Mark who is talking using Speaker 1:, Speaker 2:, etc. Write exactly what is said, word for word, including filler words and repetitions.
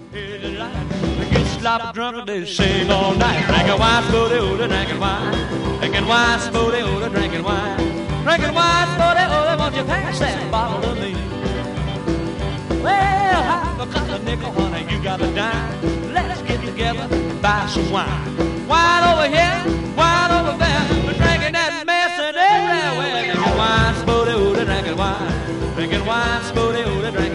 Speaker 1: They get sloppy drunk and they sing all night. Drinking wine, spooty, ooty, drinking wine. Drinking wine, spooty, ooty, drinking wine. Drinking wine, spooty, ooty, won't you pass that bottle to me? Well, I've got a nickel, honey, you got a dime. Let's get together and buy some wine. Wine over here, wine over there. We're drinking that mess and everywhere. Drinking wine, spooty, ooty, drinking wine. Drinking wine, spooty, ooty, drinking wine.